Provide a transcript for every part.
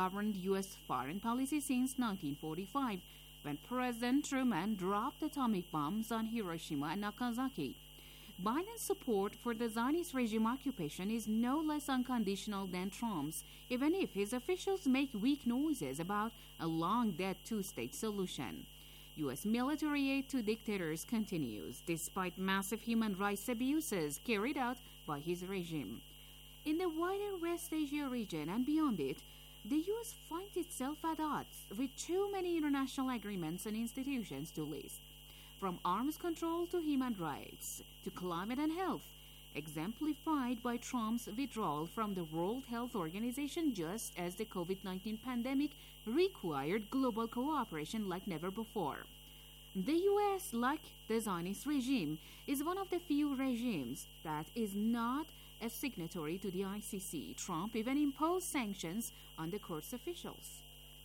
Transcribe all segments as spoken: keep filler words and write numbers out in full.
governed U S foreign policy since nineteen forty-five, when President Truman dropped atomic bombs on Hiroshima and Nagasaki. Biden's support for the Zionist regime occupation is no less unconditional than Trump's, even if his officials make weak noises about a long-dead two-state solution. U S military aid to dictators continues, despite massive human rights abuses carried out by his regime. In the wider West Asia region and beyond it, the U S finds itself at odds with too many international agreements and institutions to list. From arms control to human rights, to climate and health, exemplified by Trump's withdrawal from the World Health Organization just as the COVID nineteen pandemic required global cooperation like never before. The U S, like the Zionist regime, is one of the few regimes that is not a signatory to the I C C. Trump even imposed sanctions on the court's officials.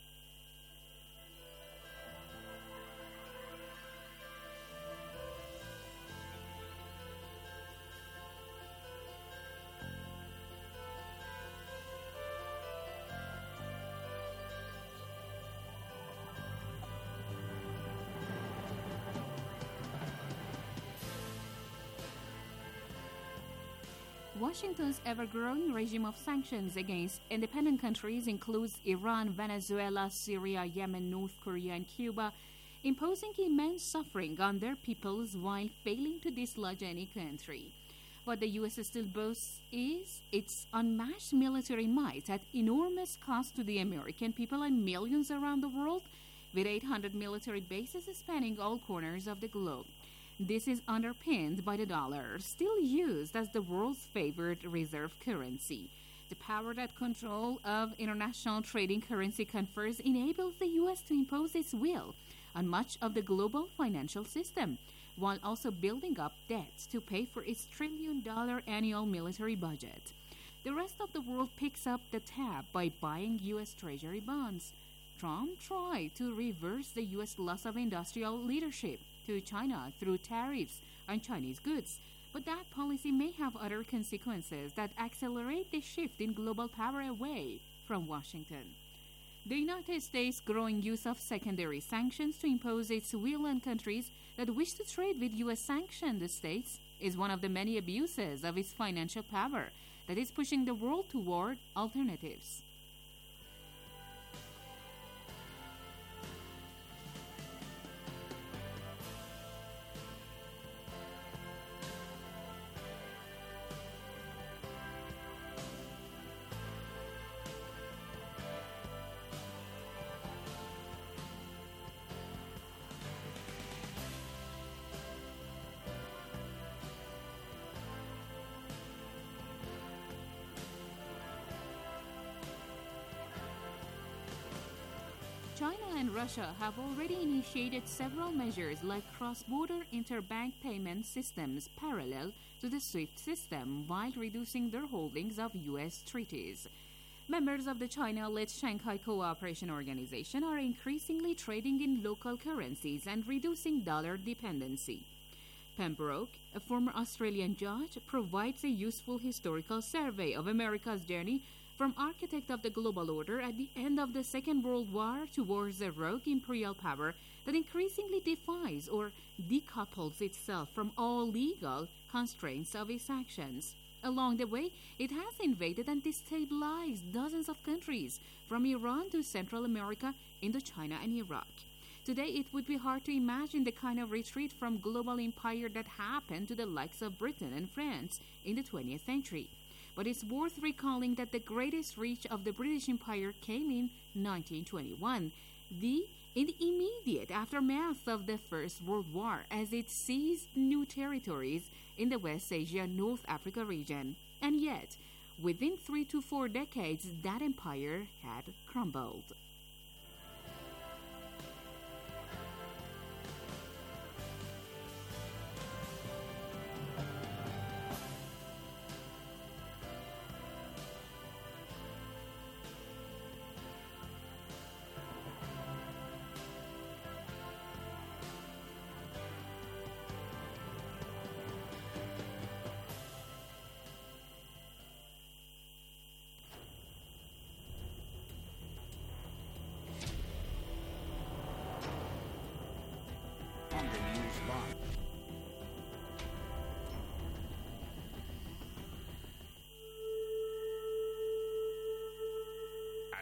Washington's ever-growing regime of sanctions against independent countries includes Iran, Venezuela, Syria, Yemen, North Korea, and Cuba, imposing immense suffering on their peoples while failing to dislodge any country. What the U S still boasts is its unmatched military might at enormous cost to the American people and millions around the world, with eight hundred military bases spanning all corners of the globe. This is underpinned by the dollar, still used as the world's favored reserve currency. The power that control of international trading currency confers enables the U S to impose its will on much of the global financial system, while also building up debts to pay for its trillion-dollar annual military budget. The rest of the world picks up the tab by buying U S Treasury bonds. Trump tried to reverse the U S loss of industrial leadership to China through tariffs on Chinese goods, but that policy may have other consequences that accelerate the shift in global power away from Washington. The United States' growing use of secondary sanctions to impose its will on countries that wish to trade with U S sanctioned states is one of the many abuses of its financial power that is pushing the world toward alternatives. China and Russia have already initiated several measures like cross-border interbank payment systems parallel to the SWIFT system while reducing their holdings of U S treaties. Members of the China-led Shanghai Cooperation Organization are increasingly trading in local currencies and reducing dollar dependency. Pembroke, a former Australian judge, provides a useful historical survey of America's journey from architect of the global order at the end of the Second World War towards a rogue imperial power that increasingly defies or decouples itself from all legal constraints of its actions. Along the way, it has invaded and destabilized dozens of countries, from Iran to Central America, Indochina, and Iraq. Today, it would be hard to imagine the kind of retreat from global empire that happened to the likes of Britain and France in the twentieth century. But it's worth recalling that the greatest reach of the British Empire came in nineteen twenty-one, the in the immediate aftermath of the First World War, as it seized new territories in the West Asia North Africa region. And yet, within three to four decades, that empire had crumbled.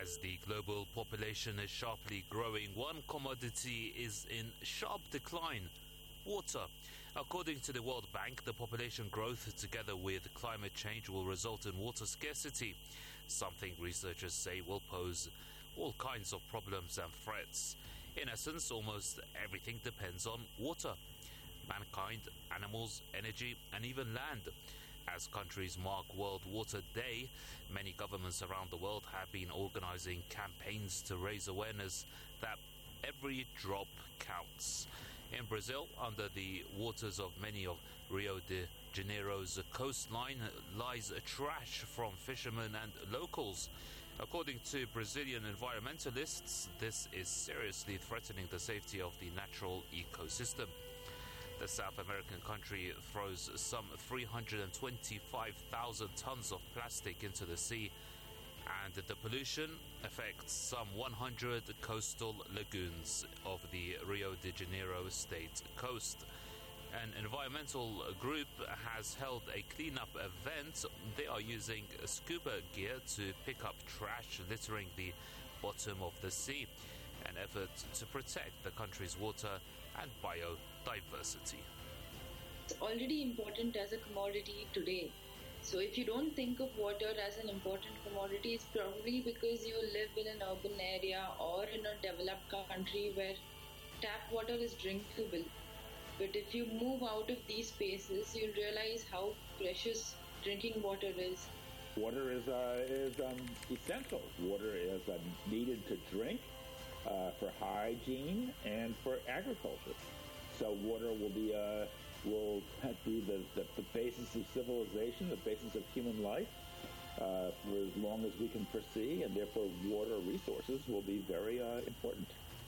As the global population is sharply growing, one commodity is in sharp decline: water. According to the World Bank, the population growth together with climate change will result in water scarcity, something researchers say will pose all kinds of problems and threats. In essence, almost everything depends on water: mankind, animals, energy, and even land. As countries mark World Water Day, many governments around the world have been organizing campaigns to raise awareness that every drop counts. In Brazil, under the waters of many of Rio de Janeiro's coastline lies trash from fishermen and locals. According to Brazilian environmentalists, this is seriously threatening the safety of the natural ecosystem. The South American country throws some three hundred twenty-five thousand tons of plastic into the sea, and the pollution affects some one hundred coastal lagoons of the Rio de Janeiro state coast. An environmental group has held a cleanup event. They are using scuba gear to pick up trash littering the bottom of the sea, an effort to protect the country's water and biodiversity. It's already important as a commodity today. So if you don't think of water as an important commodity, it's probably because you live in an urban area or in a developed country where tap water is drinkable. But if you move out of these spaces, you'll realize how precious drinking water is. Water is uh, is um, essential. Water is uh, needed to drink, uh, for hygiene, and for agriculture. So water will be uh, will be the, the, the basis of civilization, the basis of human life, uh, for as long as we can foresee, and therefore water resources will be very uh, important.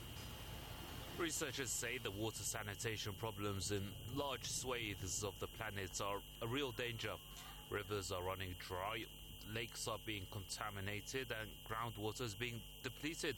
Researchers say the water sanitation problems in large swathes of the planet are a real danger. Rivers are running dry, lakes are being contaminated, and groundwater is being depleted.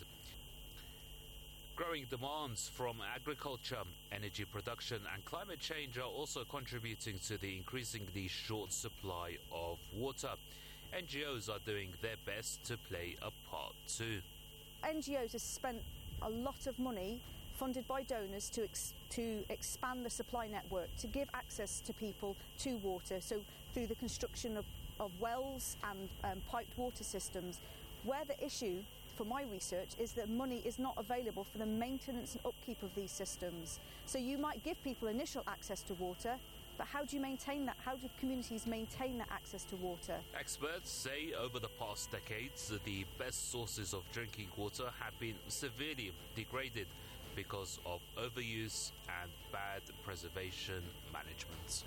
Growing demands from agriculture, energy production, and climate change are also contributing to the increasingly short supply of water. N G Os are doing their best to play a part too. N G Os have spent a lot of money funded by donors to ex- to expand the supply network, to give access to people to water, so through the construction of, of wells and um, piped water systems. Where the issue for my research is that money is not available for the maintenance and upkeep of these systems. So you might give people initial access to water, but how do you maintain that? How do communities maintain that access to water? Experts say over the past decades, the best sources of drinking water have been severely degraded because of overuse and bad preservation management.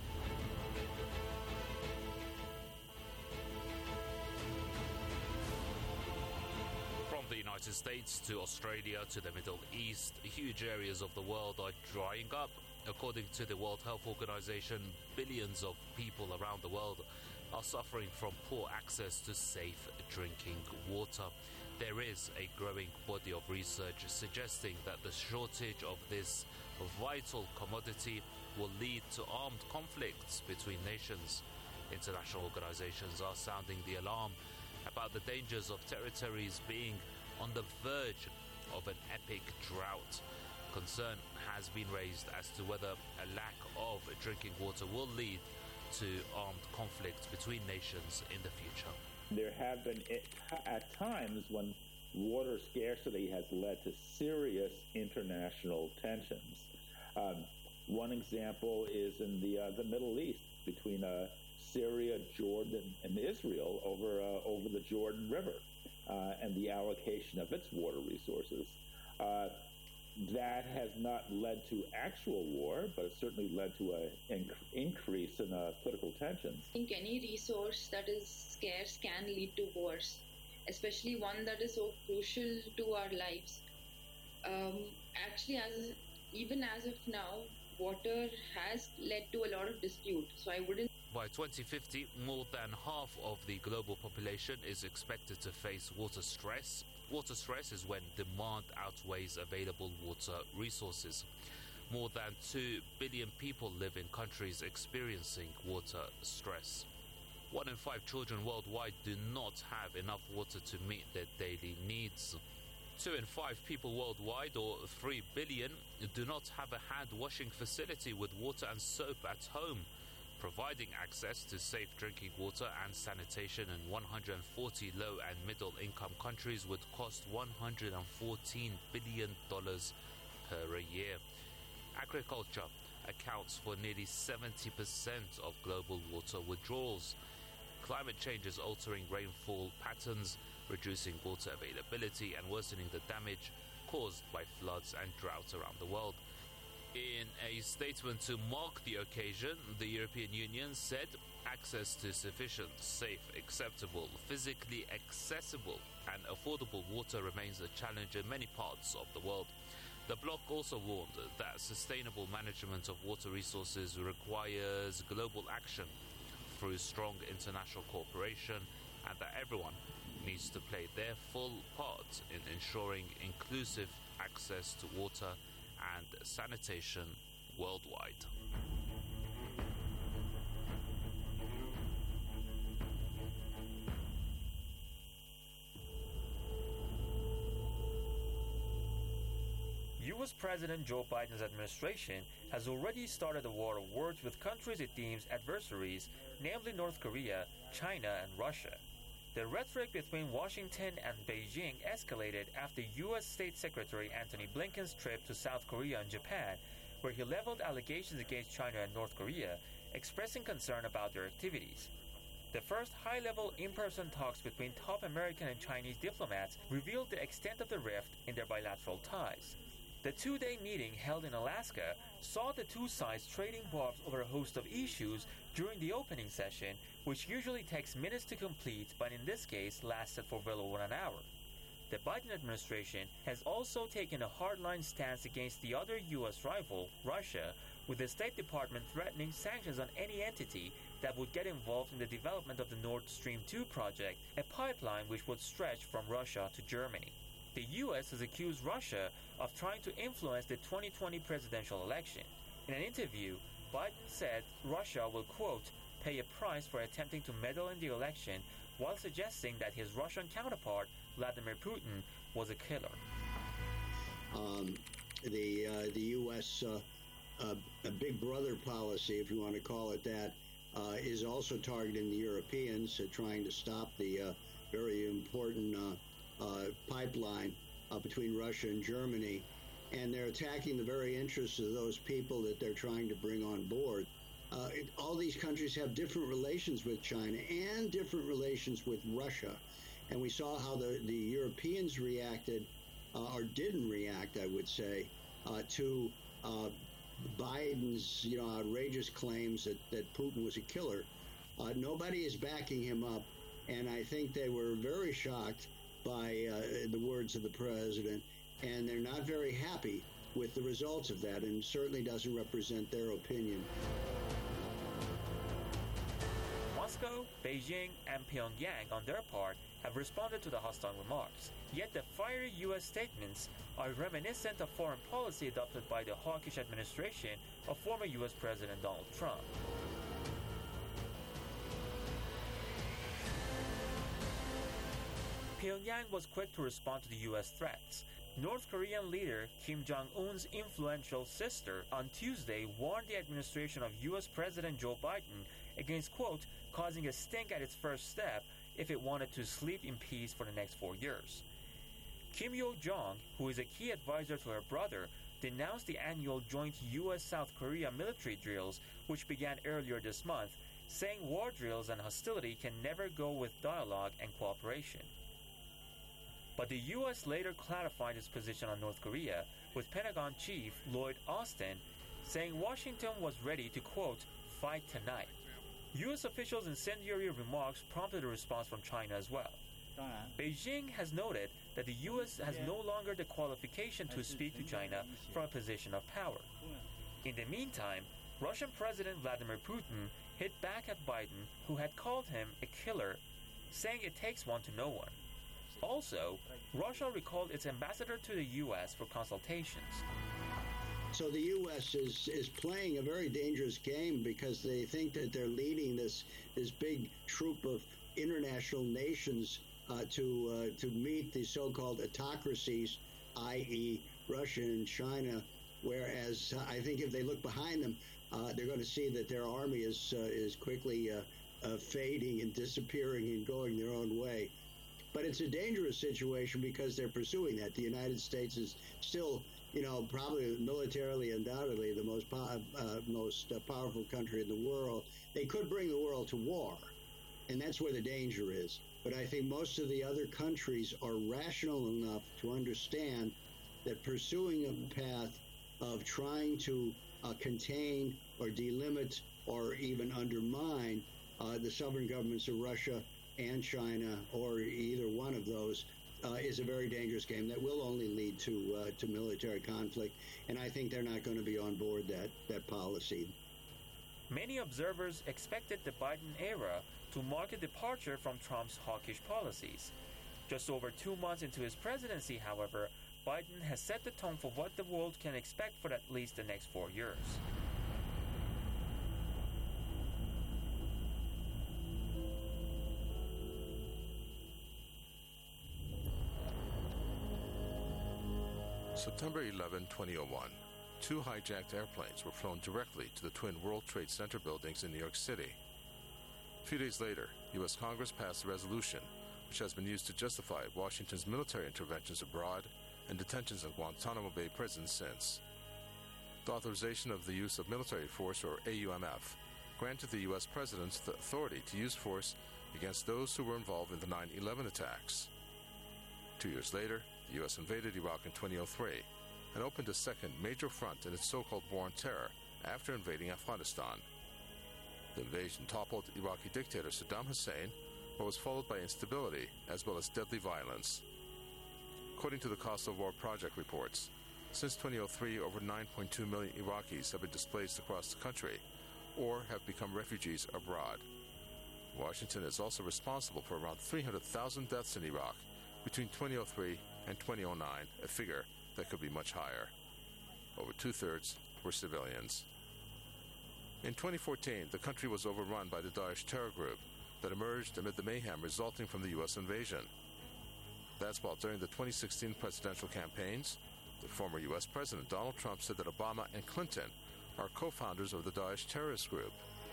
From the United States to Australia to the Middle East, huge areas of the world are drying up. According to the World Health Organization, billions of people around the world are suffering from poor access to safe drinking water. There is a growing body of research suggesting that the shortage of this vital commodity will lead to armed conflicts between nations. International organizations are sounding the alarm about the dangers of territories being on the verge of an epic drought. Concern has been raised as to whether a lack of drinking water will lead to armed conflicts between nations in the future. There have been at times when water scarcity has led to serious international tensions. Um, one example is in the uh, the Middle East between uh, Syria, Jordan, and Israel over uh, over the Jordan River uh, and the allocation of its water resources. Uh, that has not led to actual war, but it certainly led to an inc- increase in uh, political tensions. I think any resource that is scarce can lead to wars, especially one that is so crucial to our lives. Um, actually, as even as of now, water has led to a lot of dispute, so I wouldn't. By twenty fifty, more than half of the global population is expected to face water stress. Water stress is when demand outweighs available water resources. More than two billion people live in countries experiencing water stress. One in five children worldwide do not have enough water to meet their daily needs. Two in five people worldwide, or three billion, do not have a hand washing facility with water and soap at home. Providing access to safe drinking water and sanitation in one hundred forty low and middle income countries would cost one hundred fourteen billion dollars per year. Agriculture accounts for nearly seventy percent of global water withdrawals. Climate change is altering rainfall patterns, reducing water availability and worsening the damage caused by floods and drought around the world. In a statement to mark the occasion, the European Union said access to sufficient, safe, acceptable, physically accessible and affordable water remains a challenge in many parts of the world. The bloc also warned that sustainable management of water resources requires global action through strong international cooperation, and that everyone needs to play their full part in ensuring inclusive access to water and sanitation worldwide. U S President Joe Biden's administration has already started a war of words with countries it deems adversaries, namely North Korea, China, and Russia. The rhetoric between Washington and Beijing escalated after U S State Secretary Antony Blinken's trip to South Korea and Japan, where he leveled allegations against China and North Korea, expressing concern about their activities. The first high-level in-person talks between top American and Chinese diplomats revealed the extent of the rift in their bilateral ties. The two-day meeting held in Alaska saw the two sides trading barbs over a host of issues during the opening session, which usually takes minutes to complete, but in this case lasted for well over an hour. The Biden administration has also taken a hardline stance against the other U S rival, Russia, with the State Department threatening sanctions on any entity that would get involved in the development of the Nord Stream two project, a pipeline which would stretch from Russia to Germany. The U S has accused Russia of trying to influence the twenty twenty presidential election. In an interview, Biden said Russia will, quote, pay a price for attempting to meddle in the election, while suggesting that his Russian counterpart, Vladimir Putin, was a killer. Um, the uh, the U S uh, uh, a big brother policy, if you want to call it that, uh, is also targeting the Europeans, uh, trying to stop the uh, very important uh, Uh, pipeline uh, between Russia and Germany, and they're attacking the very interests of those people that they're trying to bring on board. Uh, it, all these countries have different relations with China and different relations with Russia, and we saw how the, the Europeans reacted, uh, or didn't react, I would say, uh, to uh, Biden's you know outrageous claims that, that Putin was a killer. Uh, nobody is backing him up, and I think they were very shocked by uh, the words of the president, and they're not very happy with the results of that, and certainly doesn't represent their opinion. Moscow, Beijing, and Pyongyang, on their part, have responded to the hostile remarks. Yet the fiery U S statements are reminiscent of foreign policy adopted by the hawkish administration of former U S President Donald Trump. Pyongyang was quick to respond to the U S threats. North Korean leader Kim Jong-un's influential sister on Tuesday warned the administration of U S President Joe Biden against, quote, causing a stink at its first step if it wanted to sleep in peace for the next four years. Kim Yo-jong, who is a key advisor to her brother, denounced the annual joint U S South Korea military drills, which began earlier this month, saying war drills and hostility can never go with dialogue and cooperation. But the U S later clarified its position on North Korea, with Pentagon Chief Lloyd Austin saying Washington was ready to, quote, fight tonight. U S officials' incendiary remarks prompted a response from China as well. Beijing has noted that the U S has no longer the qualification to speak to China from a position of power. In the meantime, Russian President Vladimir Putin hit back at Biden, who had called him a killer, saying it takes one to know one. Also, Russia recalled its ambassador to the U S for consultations. So the U S is, is playing a very dangerous game because they think that they're leading this this big troop of international nations uh, to uh, to meet the so-called autocracies, that is. Russia and China, whereas uh, I think if they look behind them, uh, they're going to see that their army is uh, is quickly uh, uh, fading and disappearing and going their own way. But it's a dangerous situation because they're pursuing that. The United States is still, you know, probably militarily, undoubtedly, the most po- uh, most uh, powerful country in the world. They could bring the world to war, and that's where the danger is. But I think most of the other countries are rational enough to understand that pursuing a path of trying to uh, contain or delimit or even undermine uh, the sovereign governments of Russia and China, or either one of those, uh, is a very dangerous game that will only lead to uh, to military conflict. And I think they're not going to be on board that, that policy. Many observers expected the Biden era to mark a departure from Trump's hawkish policies. Just over two months into his presidency, however, Biden has set the tone for what the world can expect for at least the next four years. September eleventh, twenty oh one. Two hijacked airplanes were flown directly to the twin World Trade Center buildings in New York City. A few days later, U S Congress passed a resolution which has been used to justify Washington's military interventions abroad and detentions in Guantanamo Bay prison since. The authorization of the use of military force, or A U M F, granted the U S President the authority to use force against those who were involved in the nine eleven attacks. Two years later, the U S invaded Iraq in twenty oh three and opened a second major front in its so-called War on Terror after invading Afghanistan. The invasion toppled Iraqi dictator Saddam Hussein, but was followed by instability as well as deadly violence. According to the Cost of War Project reports, since twenty oh three, over nine point two million Iraqis have been displaced across the country or have become refugees abroad. Washington is also responsible for around three hundred thousand deaths in Iraq between twenty oh three and twenty oh nine, a figure that could be much higher. Over two-thirds were civilians. In twenty fourteen, the country was overrun by the Daesh terror group that emerged amid the mayhem resulting from the U S invasion. That's while during the twenty sixteen presidential campaigns, the former U S President Donald Trump said that Obama and Clinton are co-founders of the Daesh terrorist group.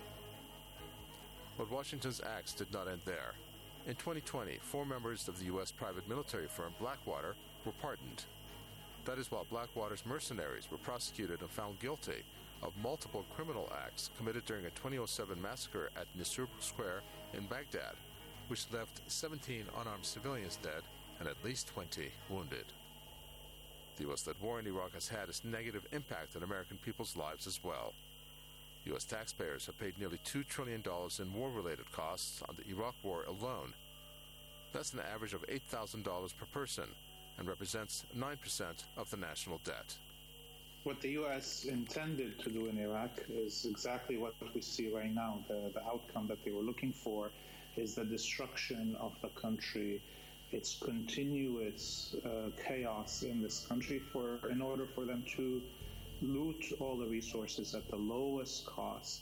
But Washington's acts did not end there. In twenty twenty, four members of the U S private military firm Blackwater were pardoned. That is while Blackwater's mercenaries were prosecuted and found guilty of multiple criminal acts committed during a twenty oh seven massacre at Nisour Square in Baghdad, which left seventeen unarmed civilians dead and at least twenty wounded. The U S-led war in Iraq has had its negative impact on American people's lives as well. U S taxpayers have paid nearly two trillion dollars in war-related costs on the Iraq War alone. That's an average of eight thousand dollars per person and represents nine percent of the national debt. What the U S intended to do in Iraq is exactly what we see right now. The, the outcome that they were looking for is the destruction of the country, its continuous uh, chaos in this country for in order for them to loot all the resources at the lowest cost.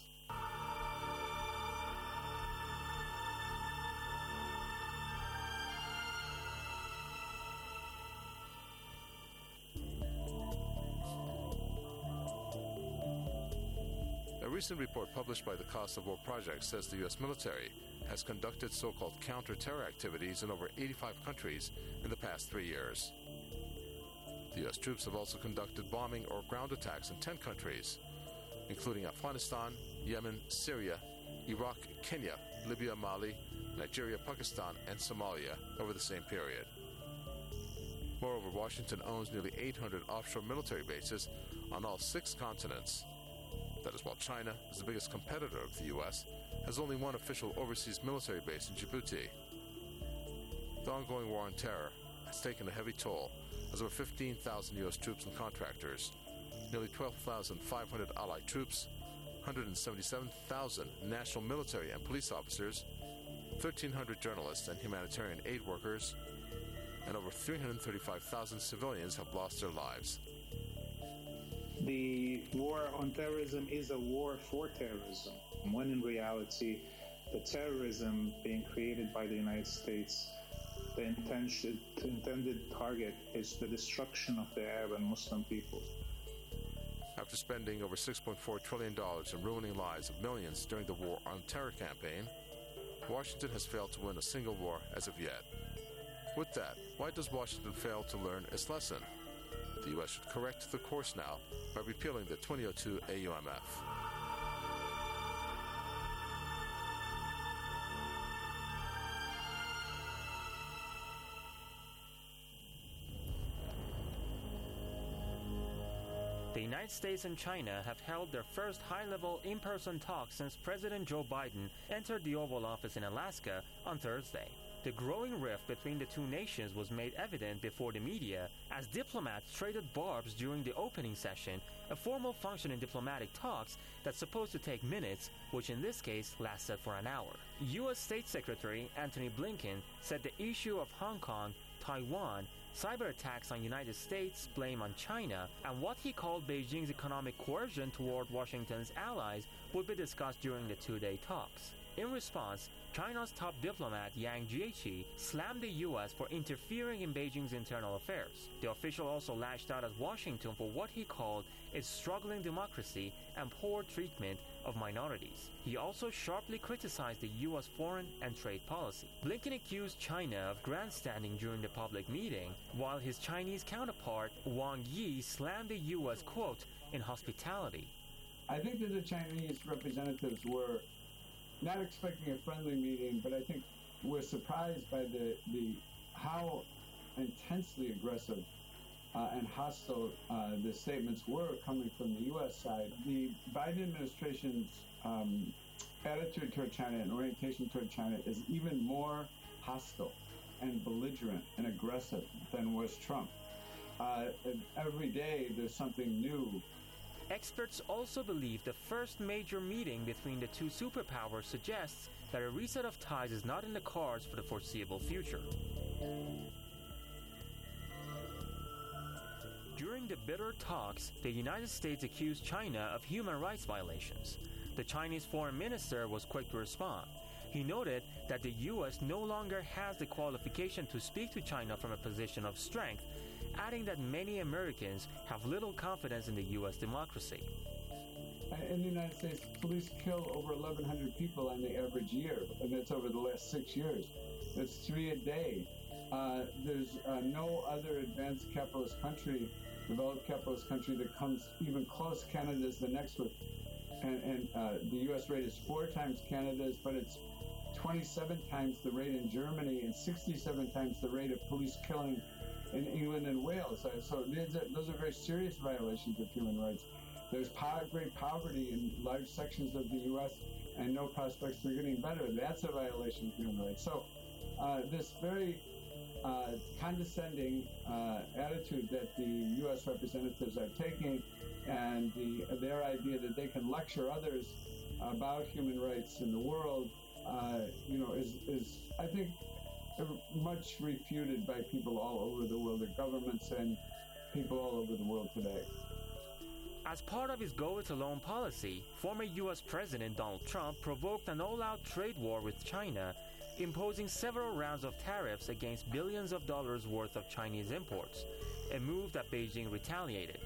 A recent report published by the Cost of War Project says the U S military has conducted so-called counter-terror activities in over eighty-five countries in the past three years. The U S troops have also conducted bombing or ground attacks in ten countries, including Afghanistan, Yemen, Syria, Iraq, Kenya, Libya, Mali, Nigeria, Pakistan, and Somalia over the same period. Moreover, Washington owns nearly eight hundred offshore military bases on all six continents. That is while China, as the biggest competitor of the U S, has only one official overseas military base in Djibouti. The ongoing war on terror has taken a heavy toll, as over fifteen thousand U S troops and contractors, nearly twelve thousand five hundred allied troops, one hundred seventy-seven thousand national military and police officers, thirteen hundred journalists and humanitarian aid workers, and over three hundred thirty-five thousand civilians have lost their lives. the war on terrorism is a war for terrorism, when in reality, the terrorism being created by the United States, the intention, intended target is the destruction of the Arab and Muslim people. After spending over six point four trillion dollars and ruining lives of millions during the War on Terror campaign, Washington has failed to win a single war as of yet. With that, why does Washington fail to learn its lesson? The U S should correct the course now by repealing the twenty oh two A U M F. The United States and China have held their first high-level in-person talks since President Joe Biden entered the Oval Office in Alaska on Thursday. The growing rift between the two nations was made evident before the media as diplomats traded barbs during the opening session, a formal function in diplomatic talks that's supposed to take minutes, which in this case lasted for an hour. U S State Secretary Antony Blinken said the issue of Hong Kong, Taiwan, cyber attacks on United States, blame on China, and what he called Beijing's economic coercion toward Washington's allies would be discussed during the two-day talks. In response, China's top diplomat Yang Jiechi slammed the U S for interfering in Beijing's internal affairs. The official also lashed out at Washington for what he called its struggling democracy and poor treatment of minorities. He also sharply criticized the U S foreign and trade policy. Blinken accused China of grandstanding during the public meeting, while his Chinese counterpart Wang Yi slammed the U S, quote, in hospitality. I think that the Chinese representatives were not expecting a friendly meeting, but I think we're surprised by the, the how intensely aggressive uh, and hostile uh, the statements were coming from the U S side. The Biden administration's um, attitude toward China and orientation toward China is even more hostile and belligerent and aggressive than was Trump. Uh, every day there's something new. Experts also believe the first major meeting between the two superpowers suggests that a reset of ties is not in the cards for the foreseeable future. During the bitter talks, the United States accused China of human rights violations. The Chinese foreign minister was quick to respond. He noted that the U S no longer has the qualification to speak to China from a position of strength, adding that many Americans have little confidence in the U S democracy. In the United States, police kill over eleven hundred people on the average year, and that's over the last six years. That's three a day. Uh, there's uh, no other advanced capitalist country, developed capitalist country that comes even close. Canada is the next one. And, and uh, the U S rate is four times Canada's, but it's twenty-seven times the rate in Germany and sixty-seven times the rate of police killing in England and Wales. So those are very serious violations of human rights. There's po- great poverty in large sections of the U S and no prospects for getting better. That's a violation of human rights. So uh, this very uh, condescending uh, attitude that the U S representatives are taking, and the, their idea that they can lecture others about human rights in the world, uh, you know, is, is I think, much refuted by people all over the world, the governments and people all over the world today. As part of his go-it-alone policy, former U S President Donald Trump provoked an all-out trade war with China, imposing several rounds of tariffs against billions of dollars worth of Chinese imports, a move that Beijing retaliated.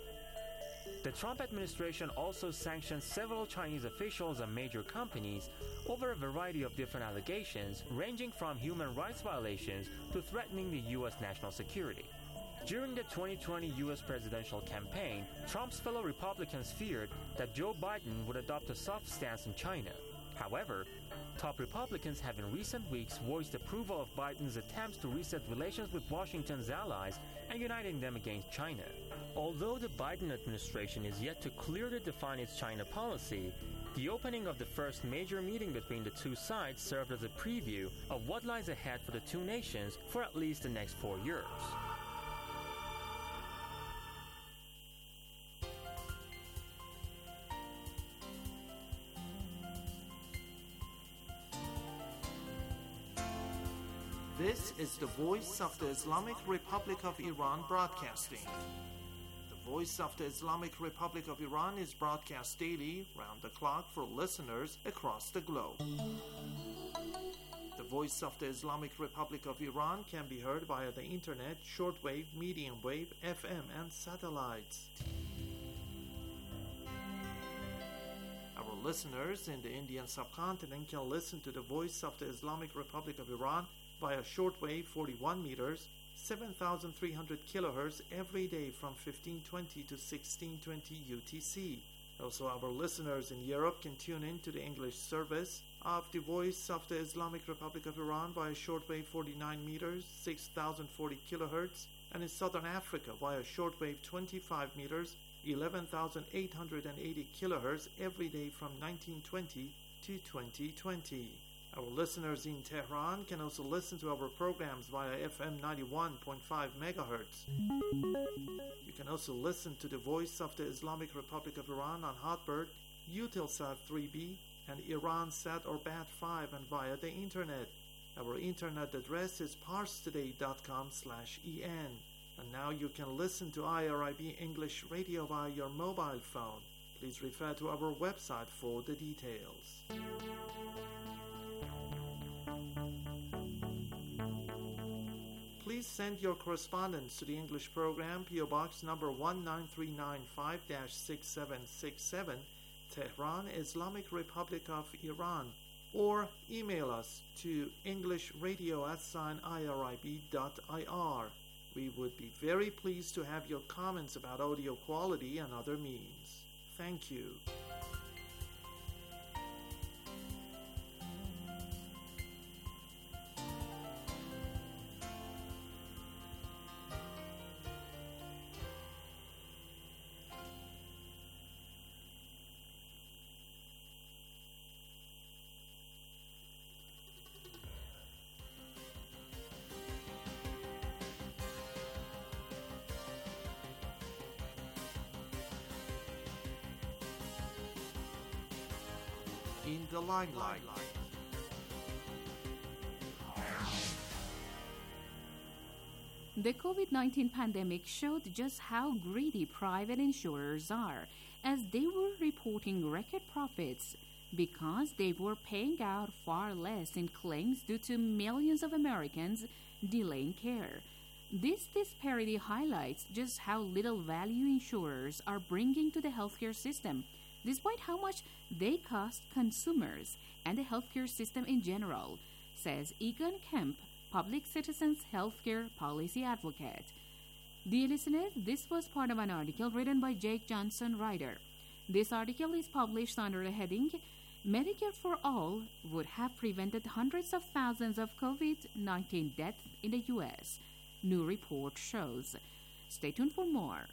The Trump administration also sanctioned several Chinese officials and major companies over a variety of different allegations, ranging from human rights violations to threatening the U S national security. During the twenty twenty U S presidential campaign, Trump's fellow Republicans feared that Joe Biden would adopt a soft stance in China. However, top Republicans have in recent weeks voiced approval of Biden's attempts to reset relations with Washington's allies and uniting them against China. Although the Biden administration is yet to clearly define its China policy, the opening of the first major meeting between the two sides served as a preview of what lies ahead for the two nations for at least the next four years. This is the Voice of the Islamic Republic of Iran broadcasting. The Voice of the Islamic Republic of Iran is broadcast daily, round the clock, for listeners across the globe. The Voice of the Islamic Republic of Iran can be heard via the internet, shortwave, medium wave, F M, and satellites. Our listeners in the Indian subcontinent can listen to the Voice of the Islamic Republic of Iran via shortwave forty-one meters, seven thousand three hundred kilohertz every day from fifteen twenty to sixteen twenty U T C. Also, our listeners in Europe can tune in to the English service of the Voice of the Islamic Republic of Iran via shortwave forty-nine meters, six thousand forty kilohertz, and in Southern Africa via shortwave twenty-five meters, eleven thousand eight hundred eighty kilohertz every day from nineteen twenty to twenty twenty. Our listeners in Tehran can also listen to our programs via F M ninety-one point five megahertz. You can also listen to the Voice of the Islamic Republic of Iran on Hotbird, Eutelsat three B, and IranSat or B A T five, and via the internet. Our internet address is parstoday dot com slash en. And now you can listen to I R I B English Radio via your mobile phone. Please refer to our website for the details. Please send your correspondence to the English program, P O Box number one nine three nine five dash six seven six seven, Tehran, Islamic Republic of Iran, or email us to englishradio at irib dot I R. We would be very pleased to have your comments about audio quality and other means. Thank you. In the limelight. The COVID nineteen pandemic showed just how greedy private insurers are, as they were reporting record profits because they were paying out far less in claims due to millions of Americans delaying care. This disparity highlights just how little value insurers are bringing to the healthcare system, despite how much they cost consumers and the healthcare system in general, says Egon Kemp, Public Citizens Healthcare Policy Advocate. Dear listeners, this was part of an article written by Jake Johnson Ryder. This article is published under the heading, Medicare for All would have prevented hundreds of thousands of COVID nineteen deaths in the U S, new report shows. Stay tuned for more.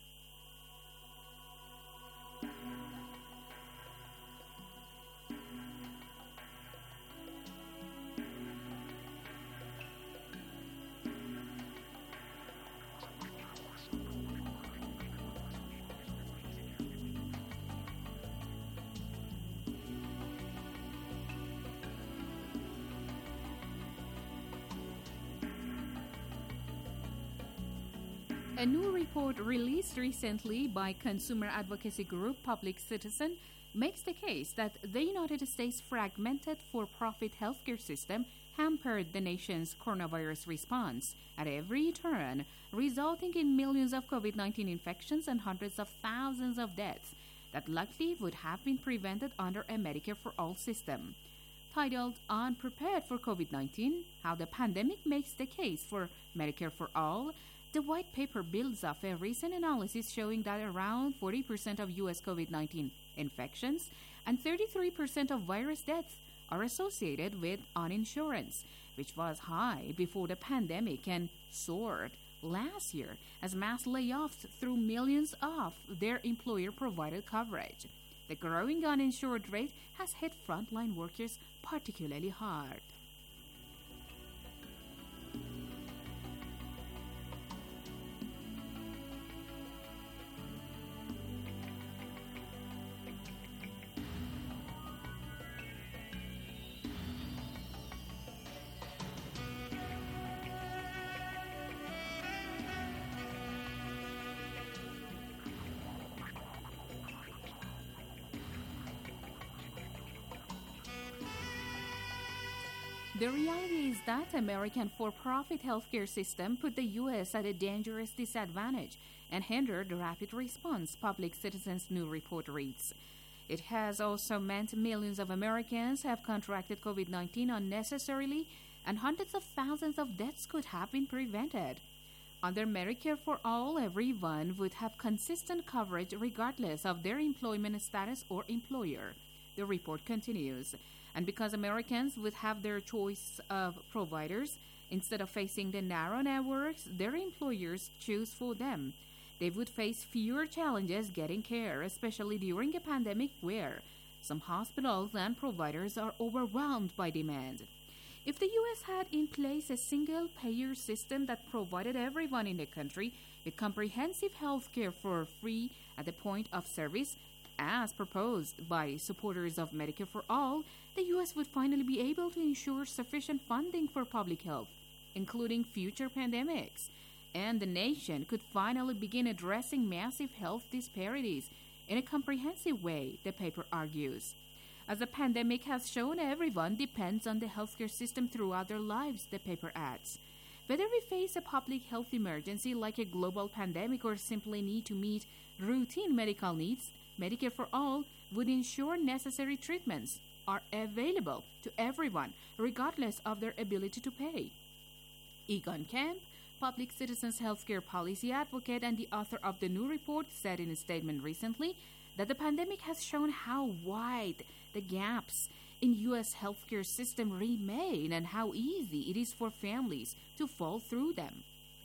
A new report released recently by consumer advocacy group Public Citizen makes the case that the United States' fragmented for-profit healthcare system hampered the nation's coronavirus response at every turn, resulting in millions of COVID nineteen infections and hundreds of thousands of deaths that likely would have been prevented under a Medicare for All system. Titled Unprepared for COVID nineteen, How the Pandemic Makes the Case for Medicare for All, the white paper builds off a recent analysis showing that around forty percent of U S COVID nineteen infections and thirty-three percent of virus deaths are associated with uninsurance, which was high before the pandemic and soared last year as mass layoffs threw millions off their employer-provided coverage. The growing uninsured rate has hit frontline workers particularly hard. The reality is that American for-profit healthcare system put the U S at a dangerous disadvantage and hindered the rapid response, Public Citizen's new report reads. It has also meant millions of Americans have contracted COVID nineteen unnecessarily, and hundreds of thousands of deaths could have been prevented. Under Medicare for All, everyone would have consistent coverage regardless of their employment status or employer. The report continues. And because Americans would have their choice of providers, instead of facing the narrow networks their employers choose for them, they would face fewer challenges getting care, especially during a pandemic where some hospitals and providers are overwhelmed by demand. If the U S had in place a single-payer system that provided everyone in the country with comprehensive health care for free at the point of service, as proposed by supporters of Medicare for All, the U S would finally be able to ensure sufficient funding for public health, including future pandemics, and the nation could finally begin addressing massive health disparities in a comprehensive way, the paper argues. As the pandemic has shown, everyone depends on the healthcare system throughout their lives, the paper adds. Whether we face a public health emergency like a global pandemic or simply need to meet routine medical needs, Medicare for All would ensure necessary treatments are available to everyone, regardless of their ability to pay. Egon Kemp, Public Citizens Healthcare Policy Advocate and the author of the new report, said in a statement recently that the pandemic has shown how wide the gaps in U S healthcare system remain and how easy it is for families to fall through them.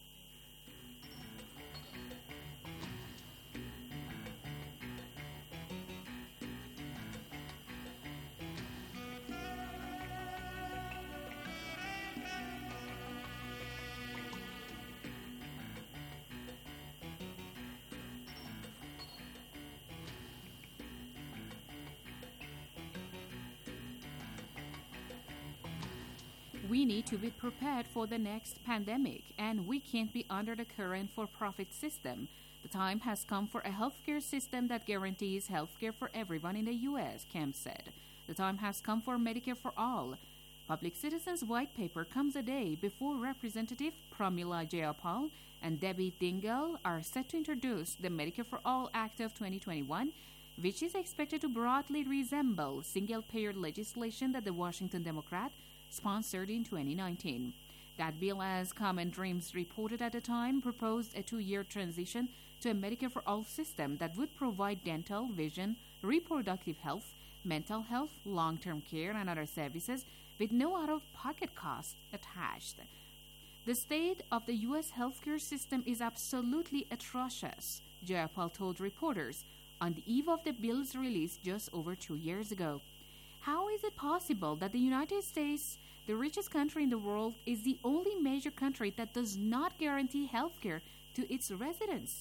We need to be prepared for the next pandemic, and we can't be under the current for-profit system. The time has come for a healthcare system that guarantees healthcare for everyone in the U S, Kemp said. The time has come for Medicare for All. Public Citizens' white paper comes a day before Representative Pramila Jayapal and Debbie Dingell are set to introduce the Medicare for All Act of twenty twenty-one, which is expected to broadly resemble single-payer legislation that the Washington Democrat sponsored in twenty nineteen. That bill, as Common Dreams reported at the time, proposed a two-year transition to a Medicare for All system that would provide dental, vision, reproductive health, mental health, long-term care, and other services with no out-of-pocket costs attached. The state of the U S healthcare system is absolutely atrocious, Jayapal told reporters on the eve of the bill's release just over two years ago. How is it possible that the United States, the richest country in the world, is the only major country that does not guarantee health care to its residents?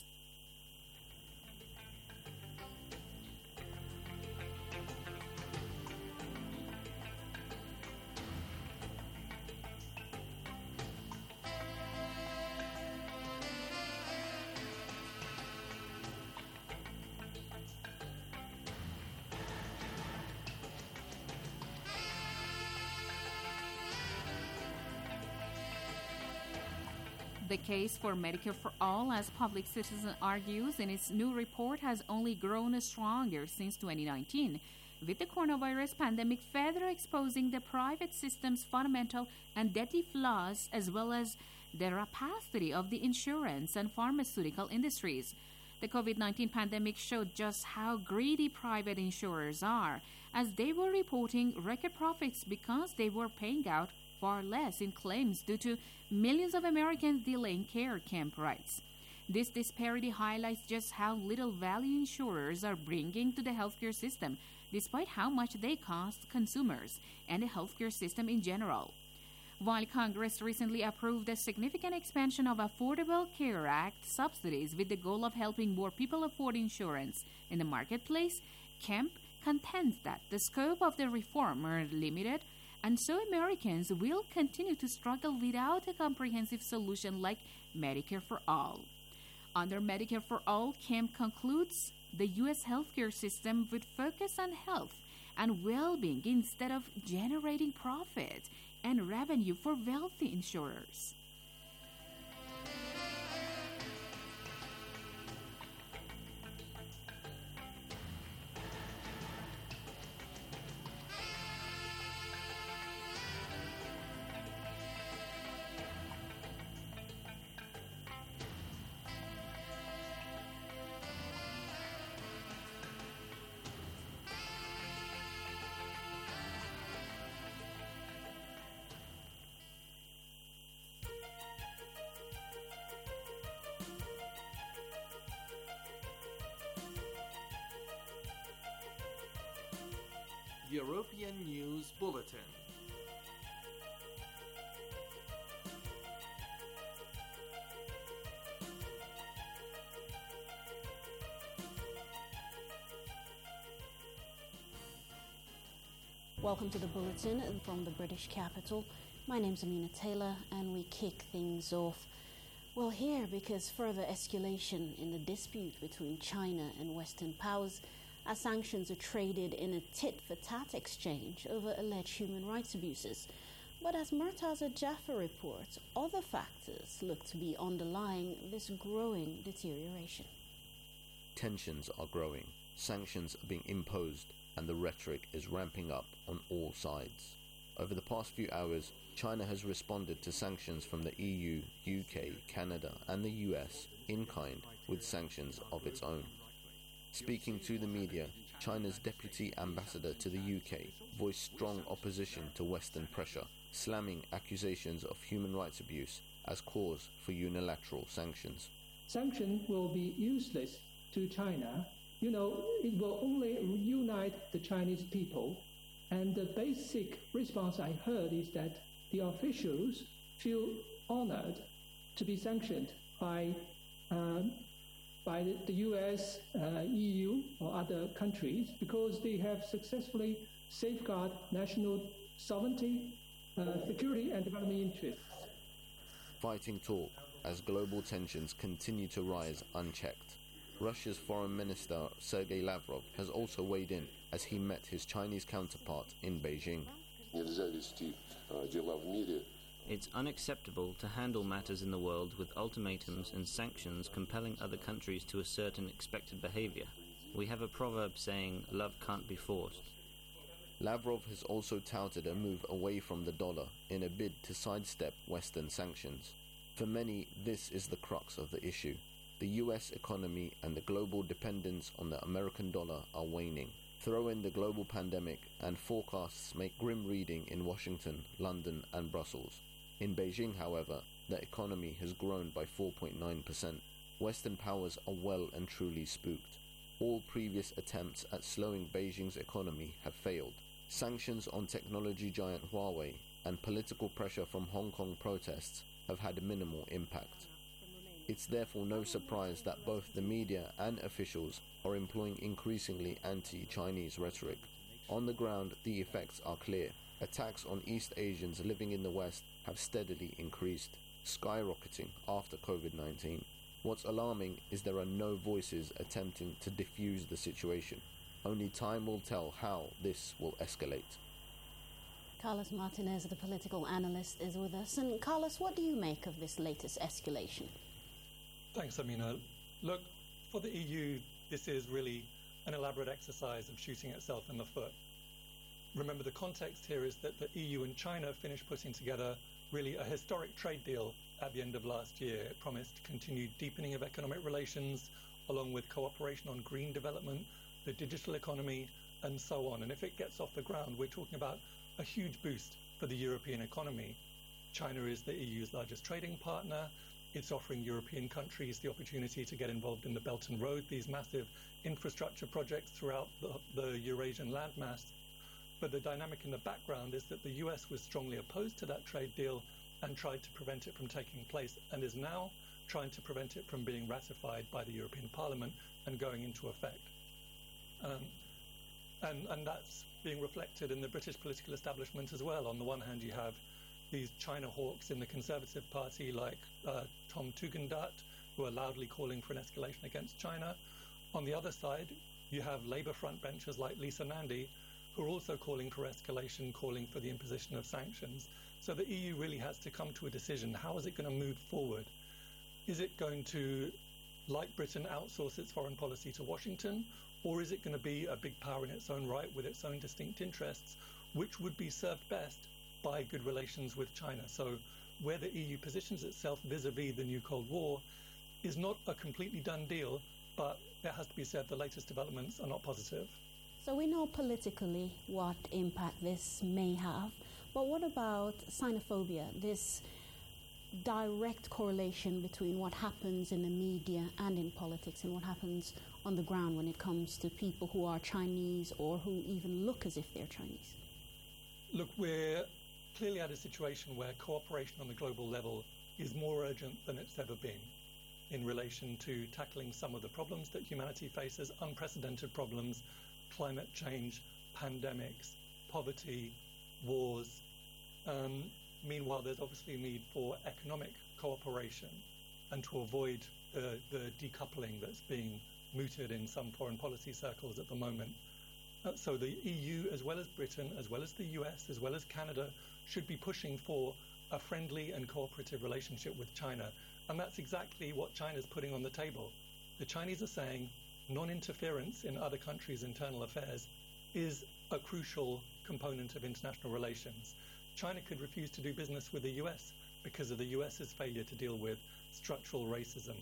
The case for Medicare for All, as Public Citizen argues in its new report, has only grown stronger since twenty nineteen, with the coronavirus pandemic further exposing the private system's fundamental and deadly flaws, as well as the rapacity of the insurance and pharmaceutical industries. The COVID nineteen pandemic showed just how greedy private insurers are, as they were reporting record profits because they were paying out far less in claims due to millions of Americans delaying care, Kemp writes. This disparity highlights just how little value insurers are bringing to the healthcare system, despite how much they cost consumers and the healthcare system in general. While Congress recently approved a significant expansion of Affordable Care Act subsidies with the goal of helping more people afford insurance in the marketplace, Kemp contends that the scope of the reform are limited, and so Americans will continue to struggle without a comprehensive solution like Medicare for All. Under Medicare for All, Kemp concludes the U S healthcare system would focus on health and well-being instead of generating profit and revenue for wealthy insurers. European News Bulletin. Welcome to the Bulletin from the British capital. My name's Amina Taylor, and we kick things off, well, here because further escalation in the dispute between China and Western powers as sanctions are traded in a tit-for-tat exchange over alleged human rights abuses. But as Murtaza Jaffer reports, other factors look to be underlying this growing deterioration. Tensions are growing, sanctions are being imposed, and the rhetoric is ramping up on all sides. Over the past few hours, China has responded to sanctions from the E U, U K, Canada, and the U S in kind with sanctions of its own. Speaking to the media, China's deputy ambassador to the U K voiced strong opposition to Western pressure, slamming accusations of human rights abuse as cause for unilateral sanctions. Sanctions will be useless to China. You know, it will only unite the Chinese people. And the basic response I heard is that the officials feel honored to be sanctioned by um, by the, the U S, uh, E U, or other countries because they have successfully safeguarded national sovereignty, uh, security, and development interests. Fighting talk as global tensions continue to rise unchecked. Russia's Foreign Minister Sergei Lavrov has also weighed in as he met his Chinese counterpart in Beijing. It's unacceptable to handle matters in the world with ultimatums and sanctions compelling other countries to a certain expected behavior. We have a proverb saying, love can't be forced. Lavrov has also touted a move away from the dollar in a bid to sidestep Western sanctions. For many, this is the crux of the issue. The U S economy and the global dependence on the American dollar are waning. Throw in the global pandemic and forecasts make grim reading in Washington, London, and Brussels. In Beijing, however, the economy has grown by four point nine percent. Western powers are well and truly spooked. All previous attempts at slowing Beijing's economy have failed. Sanctions on technology giant Huawei and political pressure from Hong Kong protests have had minimal impact. It's therefore no surprise that both the media and officials are employing increasingly anti-Chinese rhetoric. On the ground, the effects are clear. Attacks on East Asians living in the West have steadily increased, skyrocketing after COVID nineteen. What's alarming is there are no voices attempting to defuse the situation. Only time will tell how this will escalate. Carlos Martinez, the political analyst, is with us. And Carlos, what do you make of this latest escalation? Thanks, Amina. Look, for the E U, this is really an elaborate exercise of shooting itself in the foot. Remember, the context here is that the E U and China finished putting together really a historic trade deal at the end of last year. It promised continued deepening of economic relations, along with cooperation on green development, the digital economy, and so on. And if it gets off the ground, we're talking about a huge boost for the European economy. China is the E U's largest trading partner. It's offering European countries the opportunity to get involved in the Belt and Road, these massive infrastructure projects throughout the, the Eurasian landmass. But the dynamic in the background is that the U S was strongly opposed to that trade deal and tried to prevent it from taking place, and is now trying to prevent it from being ratified by the European Parliament and going into effect. Um, and, and that's being reflected in the British political establishment as well. On the one hand, you have these China hawks in the Conservative Party like uh, Tom Tugendhat, who are loudly calling for an escalation against China. On the other side, you have Labour frontbenchers like Lisa Nandy, who are also calling for escalation, calling for the imposition of sanctions. So the E U really has to come to a decision. How is it going to move forward? Is it going to, like Britain, outsource its foreign policy to Washington? Or is it going to be a big power in its own right with its own distinct interests, which would be served best by good relations with China? So where the E U positions itself vis-a-vis the new Cold War is not a completely done deal, but it has to be said the latest developments are not positive. So we know politically what impact this may have, but what about xenophobia, this direct correlation between what happens in the media and in politics and what happens on the ground when it comes to people who are Chinese or who even look as if they're Chinese? Look, we're clearly at a situation where cooperation on the global level is more urgent than it's ever been in relation to tackling some of the problems that humanity faces, unprecedented problems, climate change, pandemics, poverty, wars. Um, meanwhile, there's obviously a need for economic cooperation and to avoid the, the decoupling that's being mooted in some foreign policy circles at the moment. Uh, so the E U, as well as Britain, as well as the U S, as well as Canada, should be pushing for a friendly and cooperative relationship with China. And that's exactly what China's putting on the table. The Chinese are saying non-interference in other countries' internal affairs is a crucial component of international relations. China could refuse to do business with the U S because of the US's failure to deal with structural racism,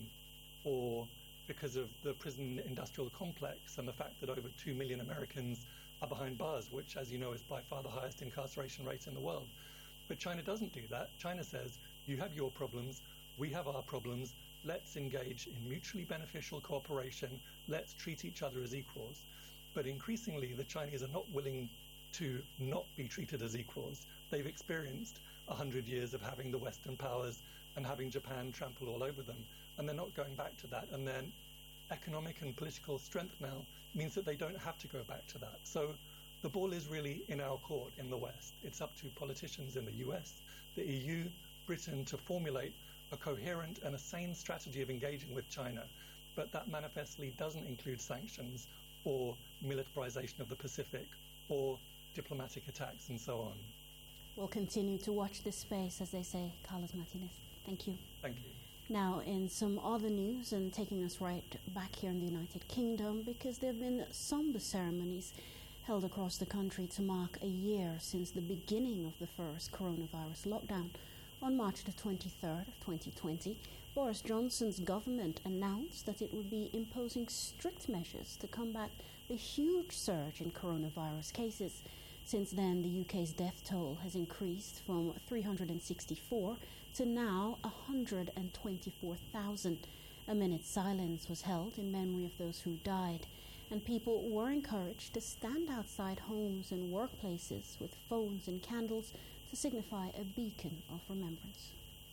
or because of the prison industrial complex and the fact that over two million Americans are behind bars, which, as you know, is by far the highest incarceration rate in the world. But China doesn't do that. China says, you have your problems, we have our problems, let's engage in mutually beneficial cooperation, let's treat each other as equals. But increasingly, the Chinese are not willing to not be treated as equals. They've experienced a hundred years of having the Western powers and having Japan trample all over them, and they're not going back to that. And then economic and political strength now means that they don't have to go back to that. So the ball is really in our court in the West. It's up to politicians in the U S, the E U, Britain to formulate a coherent and a sane strategy of engaging with China. But that manifestly doesn't include sanctions or militarization of the Pacific or diplomatic attacks and so on. We'll continue to watch this space, as they say. Carlos Martinez, thank you. Thank you. Now, in some other news, and taking us right back here in the United Kingdom, because there have been somber ceremonies held across the country to mark a year since the beginning of the first coronavirus lockdown. On March the twenty-third of twenty twenty, Boris Johnson's government announced that it would be imposing strict measures to combat the huge surge in coronavirus cases. Since then, the U K's death toll has increased from three hundred sixty-four to now one hundred twenty-four thousand. A minute's silence was held in memory of those who died, and people were encouraged to stand outside homes and workplaces with phones and candles to signify a beacon of remembrance.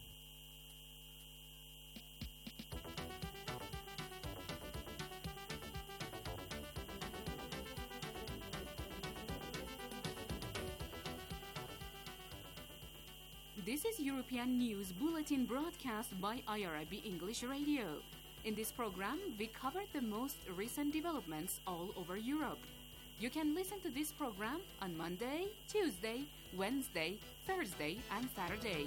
This is European News Bulletin broadcast by I R I B English Radio. In this program, we cover the most recent developments all over Europe. You can listen to this program on Monday, Tuesday, Wednesday, Thursday, and Saturday.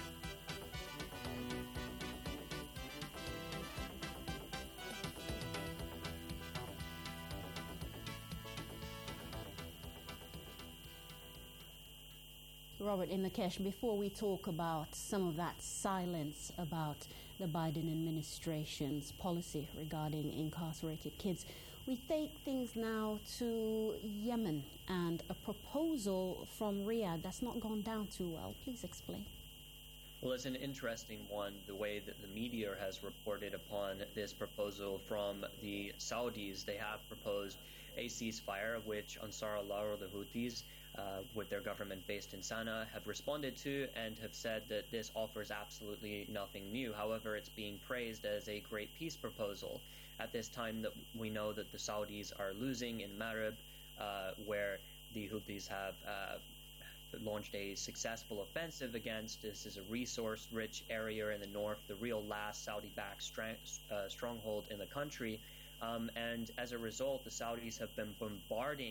Robert Inlakesh, before we talk about some of that silence about the Biden administration's policy regarding incarcerated kids, we take things now to Yemen and a proposal from Riyadh that's not gone down too well. Please explain. Well, it's an interesting one, the way that the media has reported upon this proposal from the Saudis. They have proposed a ceasefire, which Ansar Allah or the Houthis, uh, with their government based in Sana'a, have responded to and have said that this offers absolutely nothing new. However, it's being praised as a great peace proposal at this time that we know that the Saudis are losing in Marib, uh, where the Houthis have uh, launched a successful offensive against. This is a resource-rich area in the north, the real last Saudi-backed strang- uh, stronghold in the country. Um, and as a result, the Saudis have been bombarding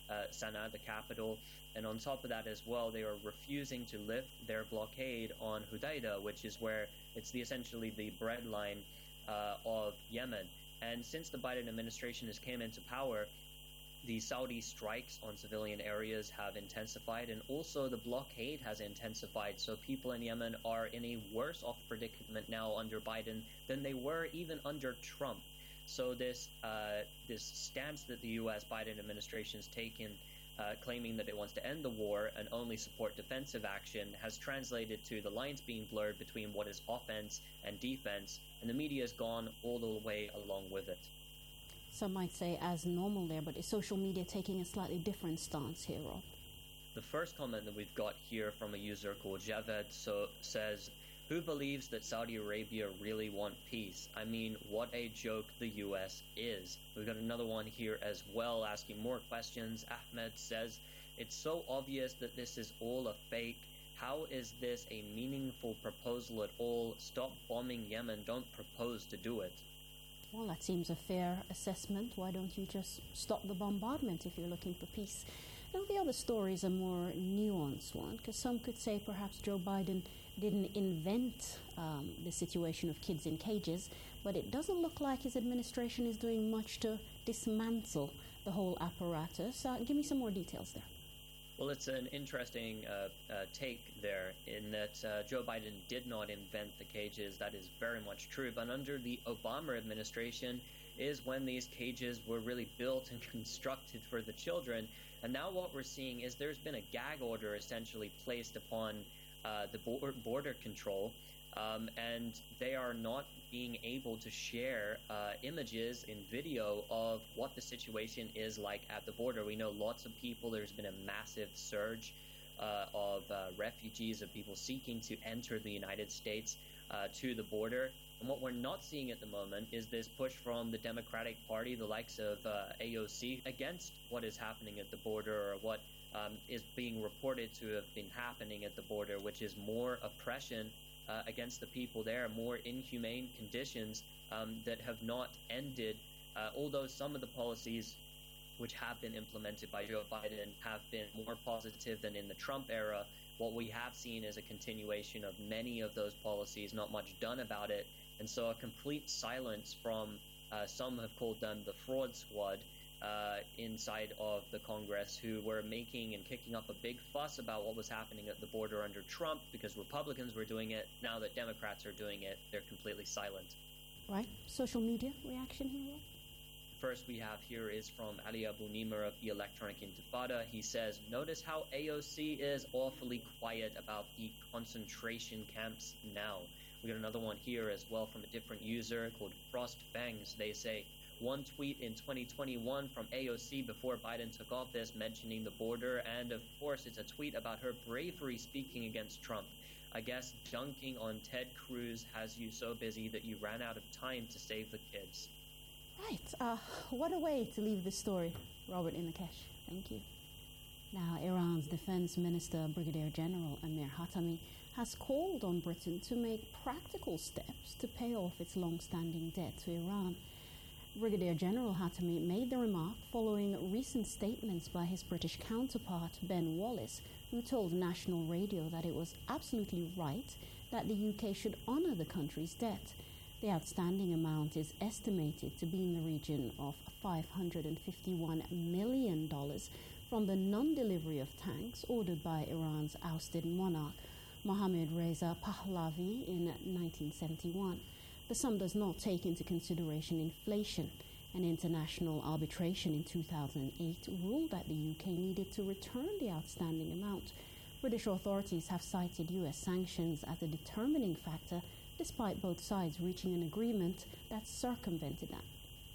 uh, Sana'a, the capital. And on top of that as well, they are refusing to lift their blockade on Hodeidah, which is where it's the essentially the breadline uh, of Yemen. And since the Biden administration has came into power, the Saudi strikes on civilian areas have intensified, and also the blockade has intensified. So people in Yemen are in a worse off predicament now under Biden than they were even under Trump. So this uh, this stance that the U S Biden administration has taken, uh, claiming that it wants to end the war and only support defensive action, has translated to the lines being blurred between what is offense and defense, and the media has gone all the way along with it. Some might say as normal there, but is social media taking a slightly different stance here, Rob? The first comment that we've got here from a user called Javed so says, who believes that Saudi Arabia really want peace? I mean, what a joke the U S is. We've got another one here as well asking more questions. Ahmed says, it's so obvious that this is all a fake. How is this a meaningful proposal at all? Stop bombing Yemen. Don't propose to do it. Well, that seems a fair assessment. Why don't you just stop the bombardment if you're looking for peace? Now, the other story is a more nuanced one, because some could say perhaps Joe Biden didn't invent um, the situation of kids in cages, but it doesn't look like his administration is doing much to dismantle the whole apparatus. Uh, give me some more details there. Well, it's an interesting uh, uh, take there in that uh, Joe Biden did not invent the cages. That is very much true. But under the Obama administration is when these cages were really built and constructed for the children. And now what we're seeing is there's been a gag order essentially placed upon uh, the border control. Um, and they are not being able to share uh, images in video of what the situation is like at the border. We know lots of people, there's been a massive surge uh, of uh, refugees, of people seeking to enter the United States uh, to the border. And what we're not seeing at the moment is this push from the Democratic Party, the likes of uh, A O C, against what is happening at the border, or what um, is being reported to have been happening at the border, which is more oppression Uh, against the people there, more inhumane conditions um, that have not ended, uh, although some of the policies which have been implemented by Joe Biden have been more positive than in the Trump era. What we have seen is a continuation of many of those policies, not much done about it, and so a complete silence from, uh, some have called them the fraud squad, Uh, inside of the Congress, who were making and kicking up a big fuss about what was happening at the border under Trump because Republicans were doing it. Now that Democrats are doing it, they're completely silent. Right. Social media reaction here? First we have here is from Ali Abu Nimer of the Electronic Intifada. He says, notice how A O C is awfully quiet about the concentration camps now. We got another one here as well from a different user called Frost Fangs. They say, one tweet in twenty twenty-one from A O C before Biden took office mentioning the border, and of course it's a tweet about her bravery speaking against Trump. I guess dunking on Ted Cruz has you so busy that you ran out of time to save the kids. Right. Uh, what a way to leave this story, Robert Inakesh. Thank you. Now, Iran's Defense Minister, Brigadier General Amir Hatami, has called on Britain to make practical steps to pay off its long-standing debt to Iran. Brigadier General Hatami made the remark following recent statements by his British counterpart, Ben Wallace, who told National Radio that it was absolutely right that the U K should honour the country's debt. The outstanding amount is estimated to be in the region of five hundred fifty-one million dollars from the non-delivery of tanks ordered by Iran's ousted monarch, Mohammad Reza Pahlavi, in nineteen seventy-one. The sum does not take into consideration inflation. An international arbitration in two thousand eight ruled that the U K needed to return the outstanding amount. British authorities have cited U S sanctions as a determining factor, despite both sides reaching an agreement that circumvented that.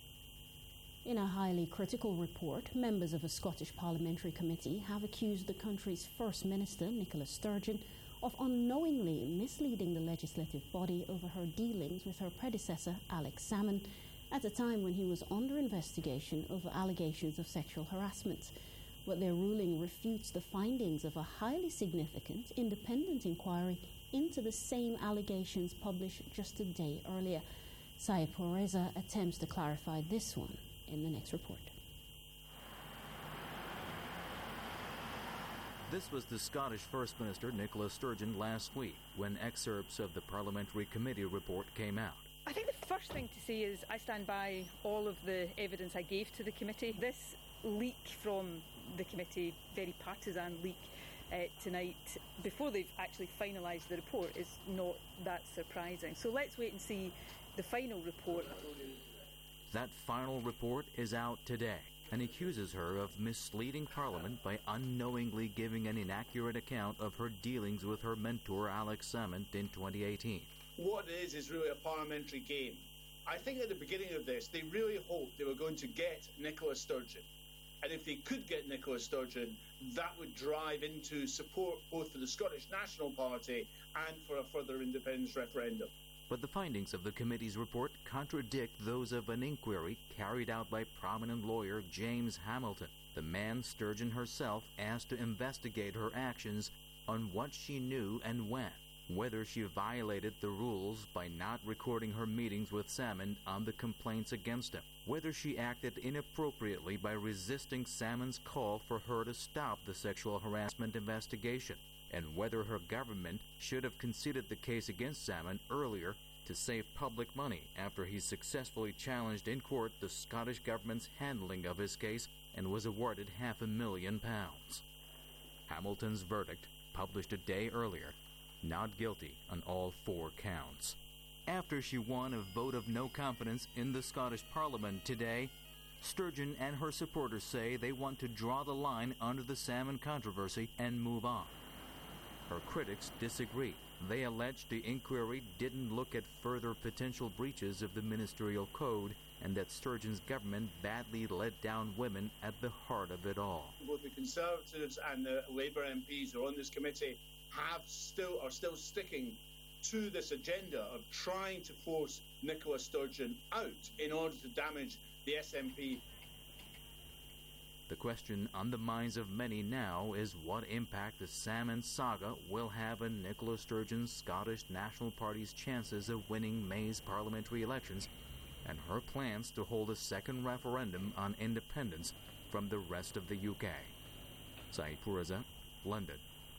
In a highly critical report, members of a Scottish parliamentary committee have accused the country's First Minister, Nicola Sturgeon, of unknowingly misleading the legislative body over her dealings with her predecessor, Alex Salmond, at a time when he was under investigation over allegations of sexual harassment. But their ruling refutes the findings of a highly significant independent inquiry into the same allegations published just a day earlier. Saipur Reza attempts to clarify this one in the next report. This was the Scottish First Minister Nicola Sturgeon last week when excerpts of the Parliamentary Committee report came out. I think the first thing to say is I stand by all of the evidence I gave to the committee. This leak from the committee, very partisan leak uh, tonight, before they've actually finalised the report, is not that surprising. So let's wait and see the final report. That final report is out today and accuses her of misleading Parliament by unknowingly giving an inaccurate account of her dealings with her mentor Alex Salmond in twenty eighteen. What it is is really a parliamentary game. I think at the beginning of this, they really hoped they were going to get Nicola Sturgeon. And if they could get Nicola Sturgeon, that would drive into support both for the Scottish National Party and for a further independence referendum. But the findings of the committee's report contradict those of an inquiry carried out by prominent lawyer James Hamilton, the man Sturgeon herself asked to investigate her actions on what she knew and when, whether she violated the rules by not recording her meetings with Salmond on the complaints against him, whether she acted inappropriately by resisting Salmond's call for her to stop the sexual harassment investigation, and whether her government should have conceded the case against Salmond earlier to save public money after he successfully challenged in court the Scottish government's handling of his case and was awarded half a million pounds. Hamilton's verdict, published a day earlier, not guilty on all four counts. After she won a vote of no confidence in the Scottish Parliament today, Sturgeon and her supporters say they want to draw the line under the Salmond controversy and move on. Her critics disagree. They allege the inquiry didn't look at further potential breaches of the ministerial code and that Sturgeon's government badly let down women at the heart of it all. Both the Conservatives and the Labour M Ps who are on this committee have still are still sticking to this agenda of trying to force Nicola Sturgeon out in order to damage the S N P. The question on the minds of many now is what impact the Salmond saga will have on Nicola Sturgeon's Scottish National Party's chances of winning May's parliamentary elections and her plans to hold a second referendum on independence from the rest of the U K. Saeed Pourreza, London.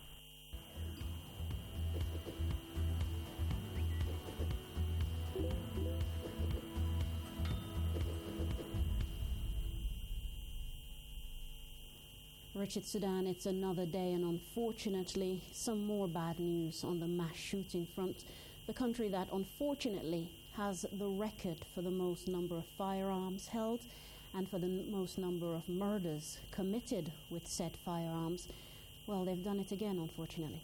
Richard Sudan, it's another day, and unfortunately, some more bad news on the mass shooting front. The country that unfortunately has the record for the most number of firearms held and for the n- most number of murders committed with said firearms. Well, they've done it again, unfortunately.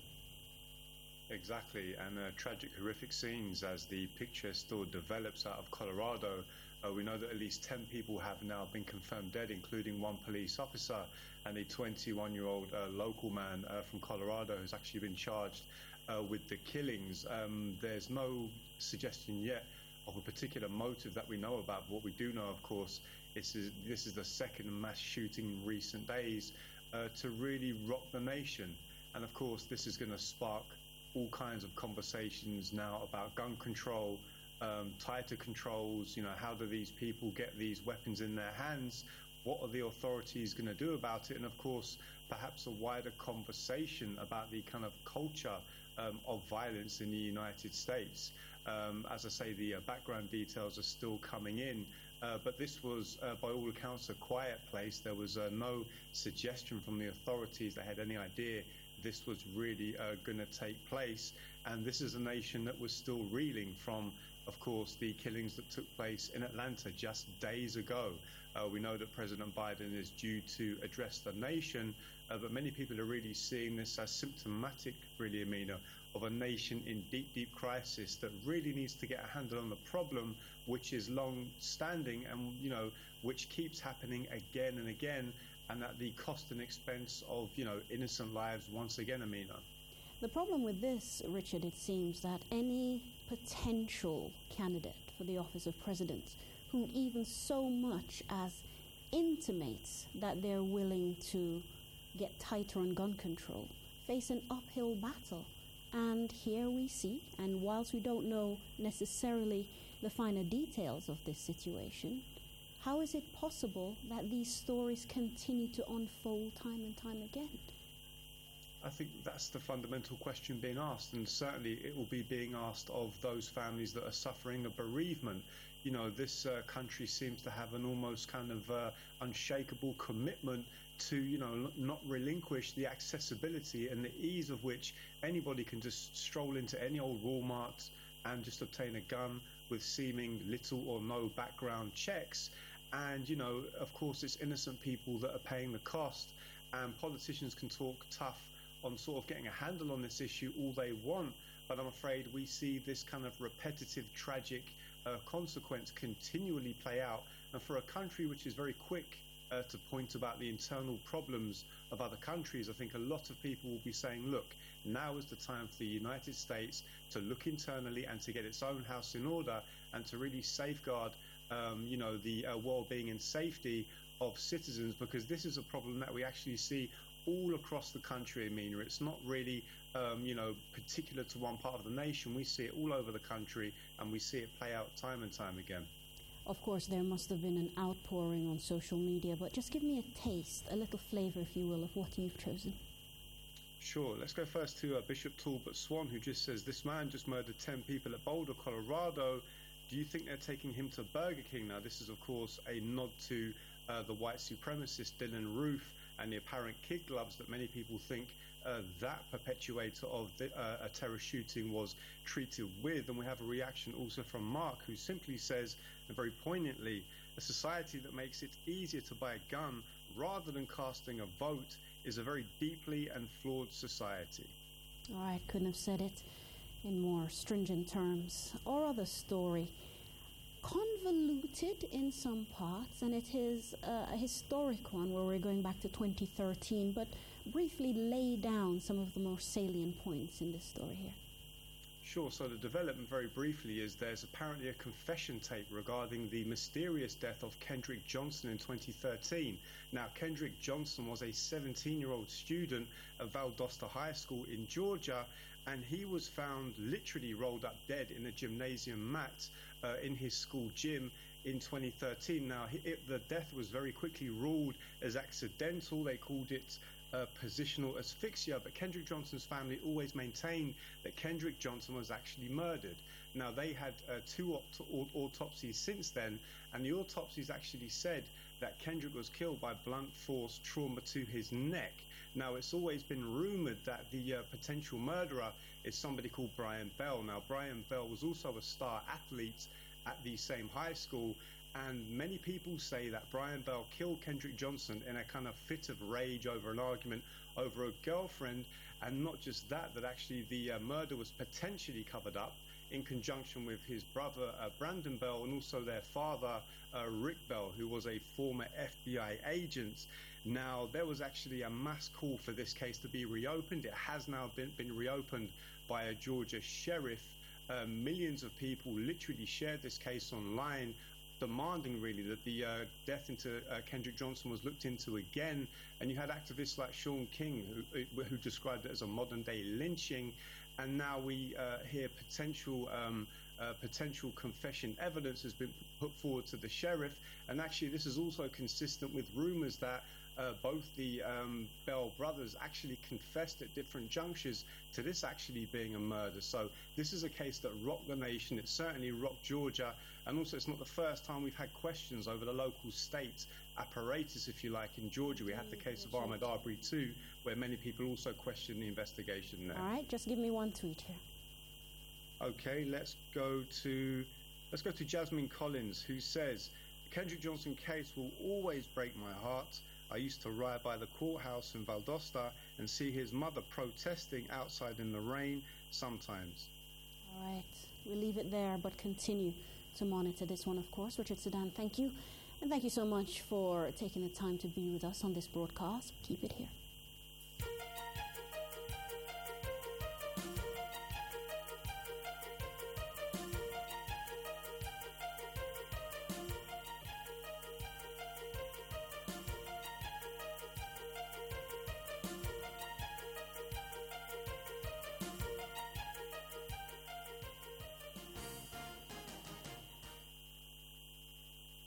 Exactly, and uh, tragic, horrific scenes as the picture still develops out of Colorado. Uh, we know that at least ten people have now been confirmed dead, including one police officer and a twenty-one-year-old uh, local man uh, from Colorado who's actually been charged uh, with the killings. Um, there's no suggestion yet of a particular motive that we know about. But what we do know, of course, is this is the second mass shooting in recent days uh, to really rock the nation. And of course, this is going to spark all kinds of conversations now about gun control, um, tighter controls. You know, how do these people get these weapons in their hands? What are the authorities going to do about it? And of course, perhaps a wider conversation about the kind of culture um, of violence in the United States. Um, as I say, the uh, background details are still coming in. Uh, but this was, uh, by all accounts, a quiet place. There was uh, no suggestion from the authorities that had any idea this was really uh, going to take place. And this is a nation that was still reeling from, of course, the killings that took place in Atlanta just days ago. Uh, we know that President Biden is due to address the nation, uh, but many people are really seeing this as symptomatic, really, Amina, of a nation in deep, deep crisis that really needs to get a handle on the problem, which is long-standing and, you know, which keeps happening again and again, and at the cost and expense of, you know, innocent lives once again, Amina. The problem with this, Richard, it seems that any potential candidate for the office of president who even so much as intimates that they're willing to get tighter on gun control face an uphill battle. And here we see, and whilst we don't know necessarily the finer details of this situation, how is it possible that these stories continue to unfold time and time again? I think that's the fundamental question being asked, and certainly it will be being asked of those families that are suffering a bereavement. You know, this uh, country seems to have an almost kind of uh, unshakable commitment to, you know, not relinquish the accessibility and the ease of which anybody can just stroll into any old Walmart and just obtain a gun with seeming little or no background checks. And, you know, of course, it's innocent people that are paying the cost, and politicians can talk tough on sort of getting a handle on this issue all they want, but I'm afraid we see this kind of repetitive, tragic uh, consequence continually play out. And for a country which is very quick uh, to point about the internal problems of other countries, I think a lot of people will be saying, look, now is the time for the United States to look internally and to get its own house in order and to really safeguard um, you know, the uh, well-being and safety of citizens, because this is a problem that we actually see all across the country, Amina. It's not really, um, you know, particular to one part of the nation. We see it all over the country, and we see it play out time and time again. Of course, there must have been an outpouring on social media, but just give me a taste, a little flavour, if you will, of what you've chosen. Sure. Let's go first to uh, Bishop Talbot Swan, who just says, this man just murdered ten people at Boulder, Colorado. Do you think they're taking him to Burger King? Now, this is, of course, a nod to uh, the white supremacist Dylan Roof and the apparent kid gloves that many people think uh, that perpetuator of the, uh, a terror shooting was treated with. And we have a reaction also from Mark, who simply says, and very poignantly, a society that makes it easier to buy a gun rather than casting a vote is a very deeply and flawed society. All right, couldn't have said it in more stringent terms. Our other story, convoluted in some parts, and it is uh, a historic one where we're going back to twenty thirteen, but briefly lay down some of the more salient points in this story here. Sure. So the development, very briefly, is there's apparently a confession tape regarding the mysterious death of Kendrick Johnson in twenty thirteen. Now, Kendrick Johnson was a seventeen-year-old student at Valdosta High School in Georgia, and he was found literally rolled up dead in a gymnasium mat uh, in his school gym in twenty thirteen. Now, it, the death was very quickly ruled as accidental. They called it Uh, positional asphyxia, but Kendrick Johnson's family always maintained that Kendrick Johnson was actually murdered. Now, they had uh, two aut- autopsies since then, and the autopsies actually said that Kendrick was killed by blunt force trauma to his neck. Now, it's always been rumored that the uh, potential murderer is somebody called Brian Bell. Now, Brian Bell was also a star athlete at the same high school, and many people say that Brian Bell killed Kendrick Johnson in a kind of fit of rage over an argument over a girlfriend. And not just that, that actually the uh, murder was potentially covered up in conjunction with his brother, uh, Brandon Bell, and also their father, uh, Rick Bell, who was a former F B I agent. Now, there was actually a mass call for this case to be reopened. It has now been, been reopened by a Georgia sheriff. Uh, millions of people literally shared this case online, demanding really that the uh, death into uh, Kendrick Johnson was looked into again. And you had activists like Shaun King who, who described it as a modern day lynching. And now we uh, hear potential um, uh, potential confession evidence has been put forward to the sheriff. And actually this is also consistent with rumors that Uh, both the um, Bell brothers actually confessed at different junctures to this actually being a murder. So this is a case that rocked the nation. It certainly rocked Georgia. And also it's not the first time we've had questions over the local state apparatus, if you like, in Georgia. We had the case of Ahmaud Arbery too, where many people also questioned the investigation there. All right, just give me one tweet here. Okay, let's go to let's go to Jasmine Collins, who says, the Kendrick Johnson case will always break my heart. I used to ride by the courthouse in Valdosta and see his mother protesting outside in the rain sometimes. All right, we'll leave it there, but continue to monitor this one, of course. Richard Sudan, thank you. And thank you so much for taking the time to be with us on this broadcast. Keep it here.